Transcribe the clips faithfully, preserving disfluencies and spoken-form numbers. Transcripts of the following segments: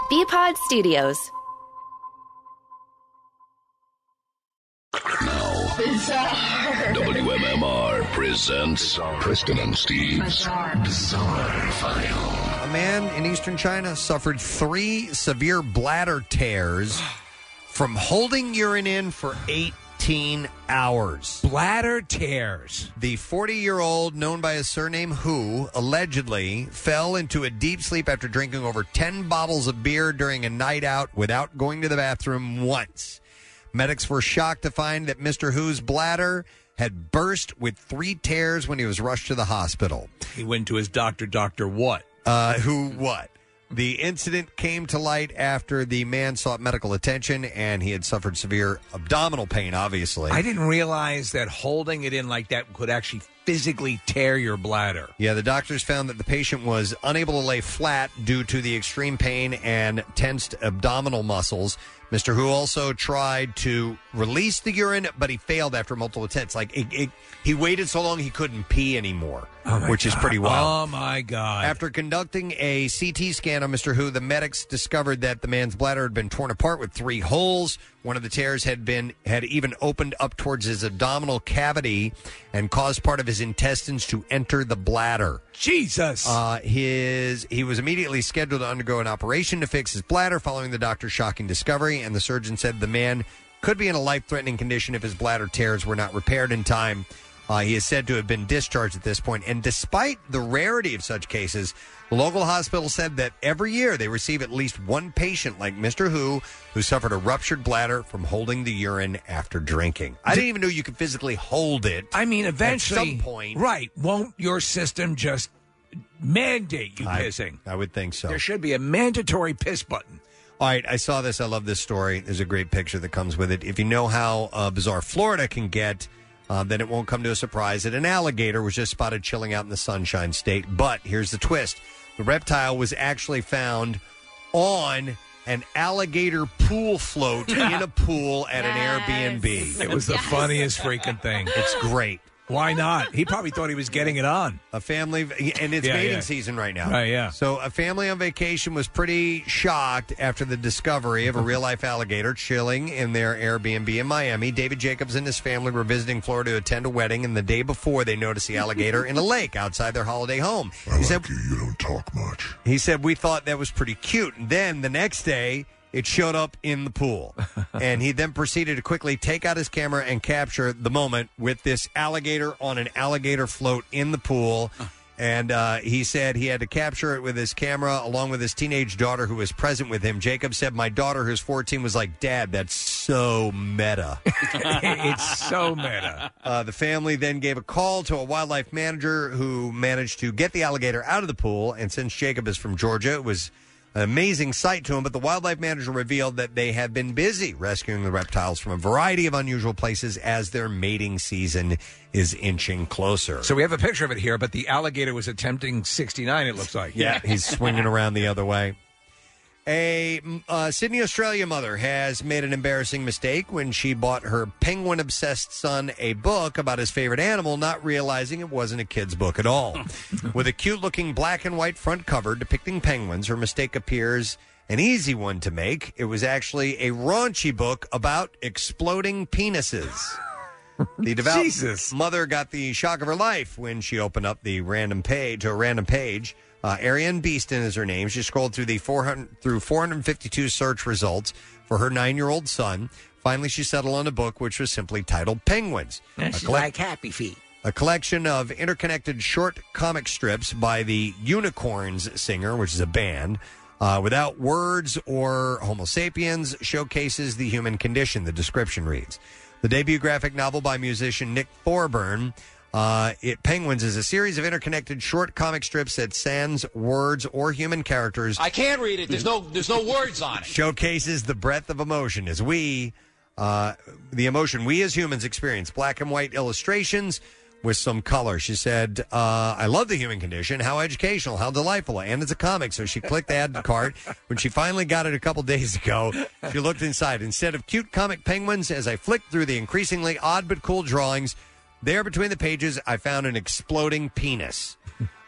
B-Pod Studios. Bizarre. W M M R presents Bizarre. Preston and Steve's Bizarre. Bizarre File. A man in eastern China suffered three severe bladder tears from holding urine in for eighteen hours. Bladder tears. The forty-year-old, known by his surname Hu, allegedly fell into a deep sleep after drinking over ten bottles of beer during a night out without going to the bathroom once. Medics were shocked to find that Mister Hu's bladder had burst with three tears when he was rushed to the hospital. He went to his doctor, Doctor What? Uh, who what? The incident came to light after the man sought medical attention, and he had suffered severe abdominal pain, obviously. I didn't realize that holding it in like that could actually physically tear your bladder. Yeah, the doctors found that the patient was unable to lay flat due to the extreme pain and tensed abdominal muscles. Mister Hu also tried to release the urine, but he failed after multiple attempts. Like, it, it, he waited so long he couldn't pee anymore, oh which God. is pretty wild. Oh, my God. After conducting a C T scan on Mister Hu, the medics discovered that the man's bladder had been torn apart with three holes. One of the tears had been had even opened up towards his abdominal cavity and caused part of his intestines to enter the bladder. Jesus! Uh, his he was immediately scheduled to undergo an operation to fix his bladder following the doctor's shocking discovery, and the surgeon said the man could be in a life-threatening condition if his bladder tears were not repaired in time. Uh, he is said to have been discharged at this point, and despite the rarity of such cases, the local hospital said that every year they receive at least one patient like Mister Hu who suffered a ruptured bladder from holding the urine after drinking. I didn't even know you could physically hold it. I mean, eventually, at some point, right? Won't your system just mandate you I, pissing? I would think so. There should be a mandatory piss button. All right, I saw this. I love this story. There's a great picture that comes with it. If you know how uh, bizarre Florida can get, Uh, then it won't come to a surprise that an alligator was just spotted chilling out in the Sunshine State. But here's the twist. The reptile was actually found on an alligator pool float in a pool at yes. an Airbnb. It was the yes. funniest freaking thing. It's great. Why not? He probably thought he was getting it on. A family, and it's yeah, mating yeah. season right now. Right, yeah. So a family on vacation was pretty shocked after the discovery of a real-life alligator chilling in their Airbnb in Miami. David Jacobs and his family were visiting Florida to attend a wedding, and the day before, they noticed the alligator in a lake outside their holiday home. I he like said, you. You don't talk much. He said, we thought that was pretty cute. And then the next day, it showed up in the pool. And he then proceeded to quickly take out his camera and capture the moment with this alligator on an alligator float in the pool. And uh, he said he had to capture it with his camera along with his teenage daughter who was present with him. Jacob said, my daughter, who's fourteen, was like, Dad, that's so meta. It's so meta. Uh, the family then gave a call to a wildlife manager who managed to get the alligator out of the pool. And since Jacob is from Georgia, it was an amazing sight to him, but the wildlife manager revealed that they have been busy rescuing the reptiles from a variety of unusual places as their mating season is inching closer. So we have a picture of it here, but the alligator was attempting sixty-nine, it looks like. Yeah, he's swinging around the other way. A uh, Sydney, Australia mother has made an embarrassing mistake when she bought her penguin-obsessed son a book about his favorite animal, not realizing it wasn't a kid's book at all. With a cute-looking black and white front cover depicting penguins, her mistake appears an easy one to make. It was actually a raunchy book about exploding penises. The devout Jesus. mother got the shock of her life when she opened up the random page, a random page. Uh, Ariane Beeston is her name. She scrolled through the four hundred through four hundred fifty-two search results for her nine-year-old son. Finally, she settled on a book which was simply titled Penguins. That's collect- like Happy Feet. A collection of interconnected short comic strips by the Unicorns Singer, which is a band, uh, without words or Homo sapiens, showcases the human condition, the description reads. The debut graphic novel by musician Nick Thorburn, Uh, it Penguins is a series of interconnected short comic strips that sans words or human characters. I can't read it. There's no there's no words on it. Showcases the breadth of emotion as we, uh, the emotion we as humans experience. Black and white illustrations with some color. She said, uh, I love the human condition. How educational, how delightful. And it's a comic. So she clicked add to cart. When she finally got it a couple days ago, she looked inside. Instead of cute comic penguins, as I flicked through the increasingly odd but cool drawings, there between the pages, I found an exploding penis.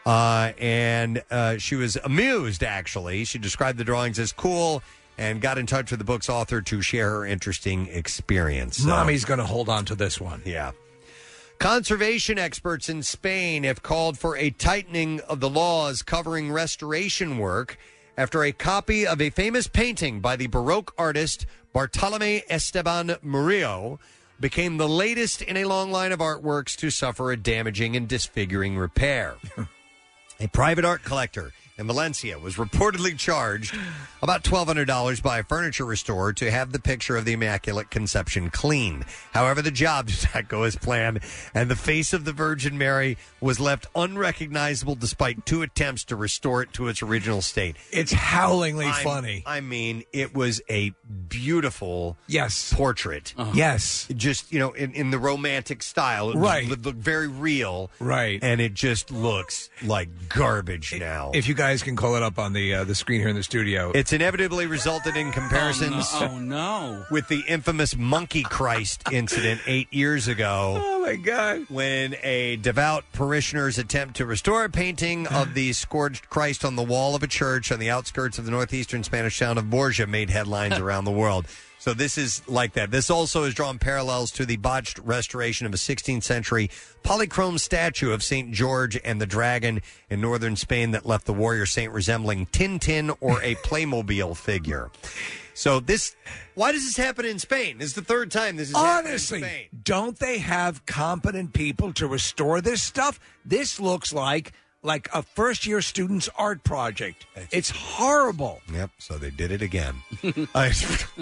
Uh, and uh, she was amused, actually. She described the drawings as cool and got in touch with the book's author to share her interesting experience. So, Mommy's going to hold on to this one. Yeah. Conservation experts in Spain have called for a tightening of the laws covering restoration work after a copy of a famous painting by the Baroque artist Bartolomé Esteban Murillo became the latest in a long line of artworks to suffer a damaging and disfiguring repair. A private art collector in Valencia was reportedly charged about twelve hundred dollars by a furniture restorer to have the picture of the Immaculate Conception cleaned. However, the job did not go as planned, and the face of the Virgin Mary was left unrecognizable despite two attempts to restore it to its original state. It's howlingly I'm- funny. I mean, it was a beautiful yes portrait. Uh-huh. Yes. Just, you know, in, in the romantic style. It Right. Looked, looked very real. Right. And it just looks like garbage now. If you guys can call it up on the uh, the screen here in the studio. It's inevitably resulted in comparisons Oh, no. Oh, no. with the infamous Monkey Christ incident eight years ago. Oh, my God. When a devout parishioner's attempt to restore a painting of the scourged Christ on the wall of a church on the outskirts of the northeastern Spanish town of Borja made headlines around the world. So this is like that. This also has drawn parallels to the botched restoration of a sixteenth century polychrome statue of Saint George and the Dragon in northern Spain that left the warrior saint resembling Tintin or a Playmobil figure. So this, why does this happen in Spain? This is the third time this is Honestly, happening in Spain. don't they have competent people to restore this stuff? This looks like like a first-year student's art project. It's horrible. Yep, so they did it again. I-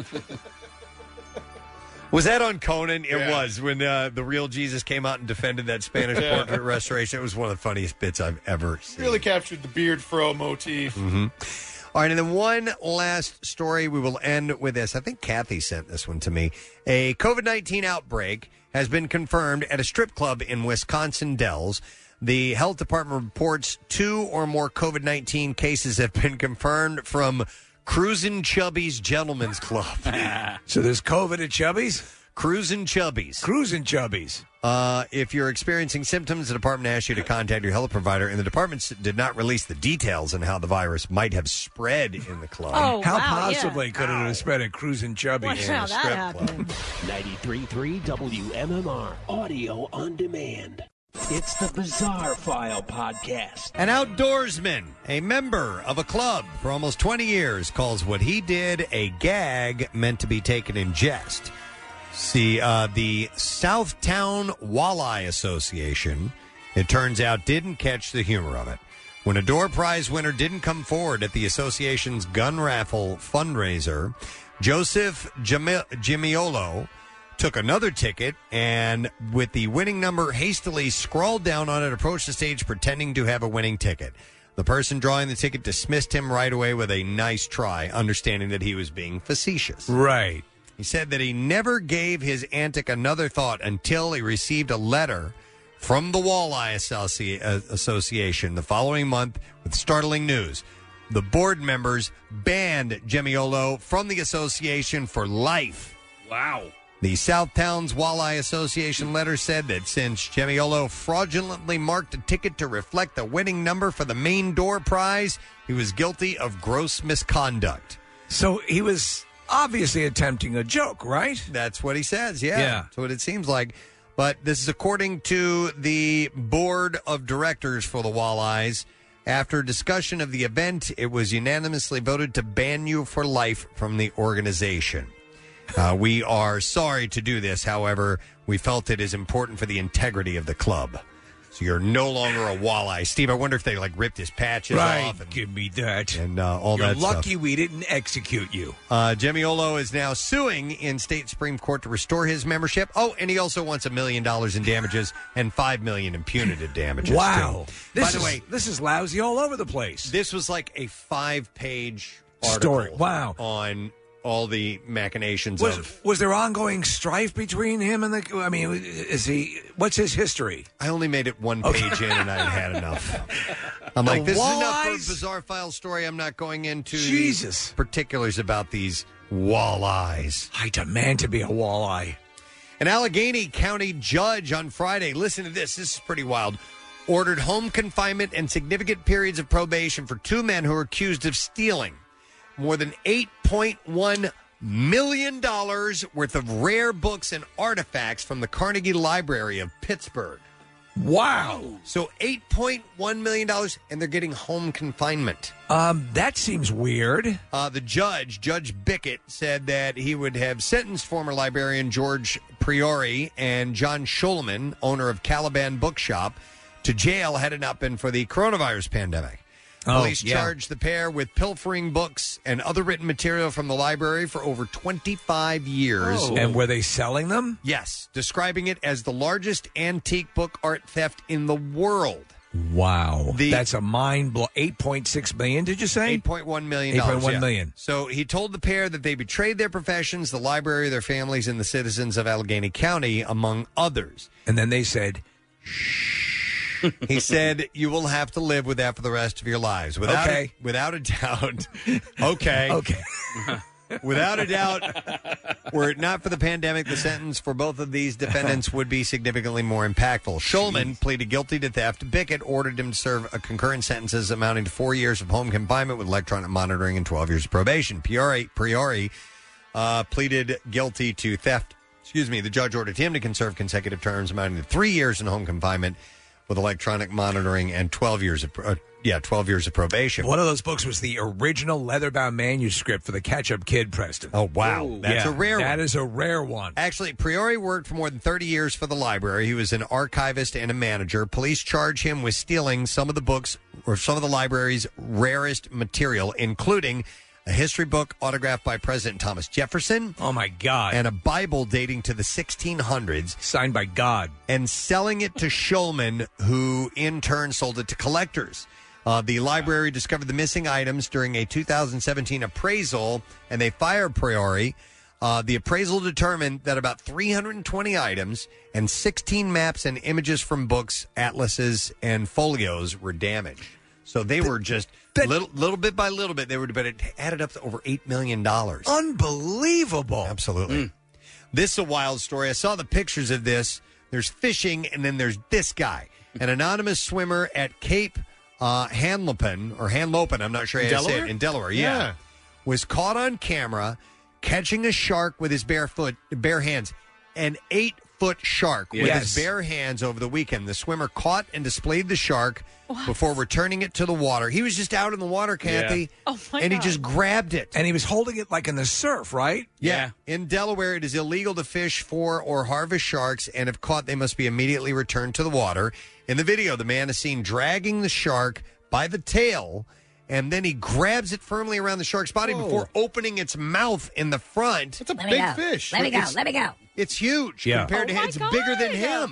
was that on Conan? It Yeah. was, when uh, the real Jesus came out and defended that Spanish Yeah. portrait restoration. It was one of the funniest bits I've ever seen. Really captured the beard fro motif. Mm-hmm. All right, and then one last story. We will end with this. I think Kathy sent this one to me. A COVID nineteen outbreak has been confirmed at a strip club in Wisconsin Dells. The health department reports two or more COVID nineteen cases have been confirmed from Cruisin' Chubby's Gentlemen's Club. So there's COVID at Chubby's? Cruisin' Chubby's. Cruisin' Chubby's. Uh, if you're experiencing symptoms, the department asks you to contact your health provider, and the department s- did not release the details on how the virus might have spread in the club. Oh, How wow, possibly yeah. could it have spread at Cruisin' Chubby's? Watch how that happened. ninety-three point three W M M R Audio on Demand. It's the Bizarre File Podcast. An outdoorsman, a member of a club for almost twenty years, calls what he did a gag meant to be taken in jest. See, uh, the Southtown Walleye Association, it turns out, didn't catch the humor of it. When a door prize winner didn't come forward at the association's gun raffle fundraiser, Joseph Jami- Gimiolo took another ticket and, with the winning number hastily scrawled down on it, approached the stage pretending to have a winning ticket. The person drawing the ticket dismissed him right away with a nice try, understanding that he was being facetious. Right. He said that he never gave his antic another thought until he received a letter from the Walleye Associ- uh, Association the following month with startling news. The board members banned Gemiolo from the association for life. Wow. The Southtowns Walleye Association letter said that since Gemiolo fraudulently marked a ticket to reflect the winning number for the main door prize, he was guilty of gross misconduct. So he was obviously attempting a joke, right? That's what he says, yeah. Yeah. That's what it seems like. But this is according to the board of directors for the Walleyes. After discussion of the event, it was unanimously voted to ban you for life from the organization. Uh, we are sorry to do this. However, we felt it is important for the integrity of the club. So you're no longer a walleye. Steve, I wonder if they like ripped his patches Right. off and, Give me that. and uh, all You're that stuff. lucky we didn't execute you. Uh, Gemiolo is now suing in state Supreme Court to restore his membership. Oh, and he also wants a million dollars in damages and five million in punitive damages. Wow. too. This By the is, way, this is lousy all over the place. this was like a five-page article Story. Wow. on all the machinations Was of. was there ongoing strife between him and the? I mean, is he? What's his history? I only made it one page in, and I had enough. I'm The like, this is enough for a walleyes? bizarre file story. I'm not going into Jesus. the particulars about these walleyes. I demand to be a walleye. An Allegheny County judge on Friday, listen to this, this is pretty wild, ordered home confinement and significant periods of probation for two men who were accused of stealing more than eight point one million dollars worth of rare books and artifacts from the Carnegie Library of Pittsburgh. Wow. So eight point one million dollars, and they're getting home confinement. Um, that seems weird. Uh, the judge, Judge Bickett, said that he would have sentenced former librarian George Priori and John Schulman, owner of Caliban Bookshop, to jail had it not been for the coronavirus pandemic. Oh, Police yeah. charged the pair with pilfering books and other written material from the library for over twenty-five years. Oh. And were they selling them? Yes, describing it as the largest antique book art theft in the world. Wow. The- That's a mind blow. eight point six million dollars, did you say? eight point one million eight dollars. point one yeah. million. So he told the pair that they betrayed their professions, the library, their families, and the citizens of Allegheny County, among others. And then they said, He said, you will have to live with that for the rest of your lives. Without Okay. A, without a doubt. Okay. okay. Without a doubt, were it not for the pandemic, the sentence for both of these defendants would be significantly more impactful. Schulman pleaded guilty to theft. Bickett ordered him to serve a concurrent sentences amounting to four years of home confinement with electronic monitoring and twelve years of probation. Priori, Priori uh, pleaded guilty to theft. Excuse me. The judge ordered him to conserve consecutive terms amounting to three years in home confinement with electronic monitoring and twelve years of uh, yeah twelve years of probation. One of those books was the original leather-bound manuscript for the Catch-Up Kid, Preston. Oh, wow. That's Yeah, a rare one. That is a rare one. Actually, Priori worked for more than thirty years for the library. He was an archivist and a manager. Police charge him with stealing some of the books or some of the library's rarest material, including a history book autographed by President Thomas Jefferson. Oh, my God. And a Bible dating to the sixteen hundreds. Signed by God. And selling it to Schulman, who in turn sold it to collectors. Uh, the library discovered the missing items during a two thousand seventeen appraisal, and they fired Priori. Uh, the appraisal determined that about three hundred twenty items and sixteen maps and images from books, atlases, and folios were damaged. So they were just little, little bit by little bit. They were, but it added up to over eight million dollars. Unbelievable! Absolutely. Mm. This is a wild story. I saw the pictures of this. There's fishing, and then there's this guy, an anonymous swimmer at Cape uh, Hanlopen or Hanlopen. I'm not sure how to say it in Delaware. Yeah. Yeah. Was caught on camera catching a shark with his bare foot, bare hands, an eight foot shark with Yes. his bare hands over the weekend. The swimmer caught and displayed the shark before returning it to the water. He was just out in the water, Kathy, Oh, my and he God. just grabbed it. And he was holding it like in the surf, right? Yeah. In Delaware, it is illegal to fish for or harvest sharks, and if caught, they must be immediately returned to the water. In the video, the man is seen dragging the shark by the tail, and then he grabs it firmly around the shark's body Whoa. before opening its mouth in the front. It's a Let me big go. fish. Let me go. It's- Let me go. It's huge Yeah. compared Oh, to my him. It's bigger than God. him.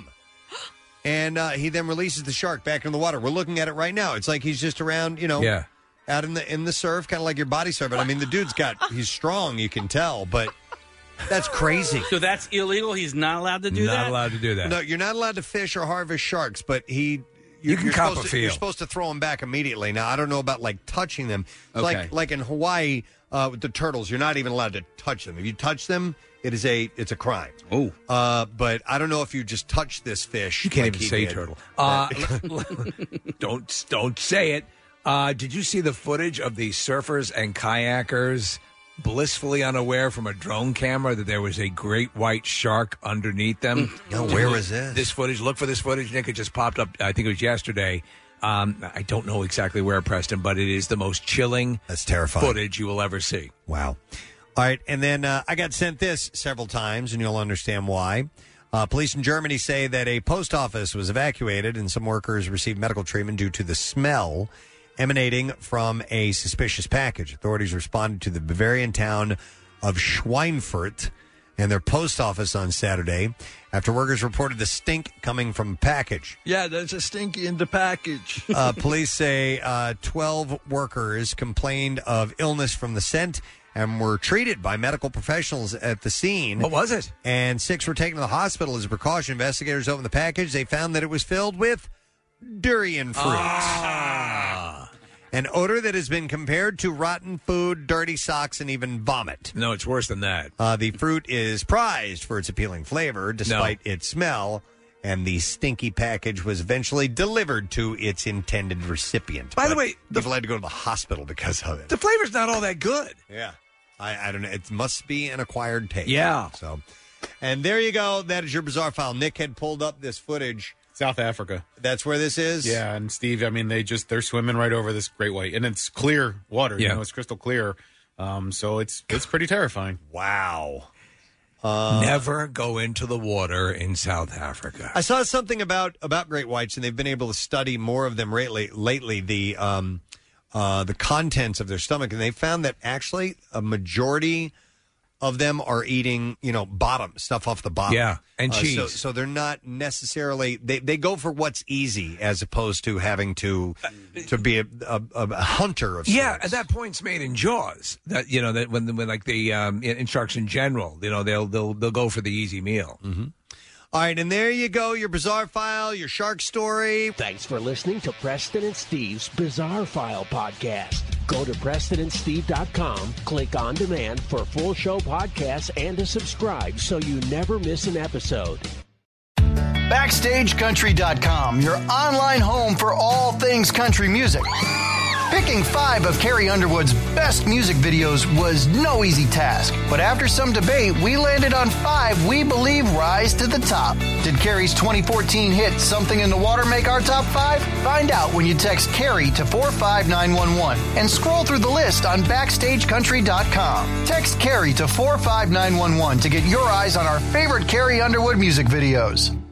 And uh, he then releases the shark back in the water. We're looking at it right now. It's like he's just around, you know, Yeah. out in the in the surf, kind of like your body surfing. I mean, the dude's got he's strong, you can tell, but that's crazy. So that's illegal. He's not allowed to do Not that. allowed to do that. No, you're not allowed to fish or harvest sharks, but he. You're, You can you're cop supposed a to, You're feel. supposed to throw them back immediately. Now, I don't know about like touching them. Okay. Like like in Hawaii uh, with the turtles, you're not even allowed to touch them. If you touch them, it is a it's a crime. Oh. Uh, but I don't know if you just touch this fish. You can't like even he say did. turtle. Uh, don't don't say it. Uh, did you see the footage of the surfers and kayakers blissfully unaware from a drone camera that there was a great white shark underneath them? No, where was this? This footage. Look for this footage, Nick. It just popped up. I think it was yesterday. Um, I don't know exactly where, Preston, but it is the most chilling That's terrifying. footage you will ever see. Wow. All right, and then uh, I got sent this several times, and you'll understand why. Uh, police in Germany say that a post office was evacuated, and some workers received medical treatment due to the smell emanating from a suspicious package. Authorities responded to the Bavarian town of Schweinfurt and their post office on Saturday after workers reported the stink coming from a package. Yeah, there's a stinky in the package. Uh, police say uh, twelve workers complained of illness from the scent and were treated by medical professionals at the scene. What was it? And six were taken to the hospital as a precaution. Investigators opened the package. They found that it was filled with durian fruit. Ah. An odor that has been compared to rotten food, dirty socks, and even vomit. No, it's worse than that. Uh, the fruit is prized for its appealing flavor, despite its smell, and the stinky package was eventually delivered to its intended recipient. By the But way, the- people had to go to the hospital because of it. The flavor's not all that good. Yeah. I, I don't know. It must be an acquired taste. Yeah. So, and there you go. That is your bizarre file. Nick had pulled up this footage. South Africa. That's where this is? Yeah, and Steve, I mean, they just, they're swimming right over this great white. And it's clear water. Yeah. You know, it's crystal clear. Um, so it's it's pretty terrifying. Wow. Never go into the water in South Africa. I saw something about, about great whites, and they've been able to study more of them lately, lately the, um, uh, the contents of their stomach, and they found that actually a majority of them are eating, you know, bottom, stuff off the bottom. Yeah, and Uh, so, cheese. so they're not necessarily, they, they go for what's easy as opposed to having to to be a, a, a hunter of Yeah, sorts. and that point's made in Jaws. That you know that when when like the um, in- Instruction General, you know they'll they'll they'll go for the easy meal. Mm-hmm. All right, and there you go, your bizarre file, your shark story. Thanks for listening to Preston and Steve's Bizarre File podcast. Go to preston and steve dot com, click on demand for full show podcasts and to subscribe so you never miss an episode. Backstage Country dot com, your online home for all things country music. Picking five of Carrie Underwood's best music videos was no easy task, but after some debate, we landed on five we believe rise to the top. Did Carrie's twenty fourteen hit Something in the Water make our top five? Find out when you text Carrie to four five nine one one and scroll through the list on Backstage Country dot com. Text Carrie to four five nine one one to get your eyes on our favorite Carrie Underwood music videos.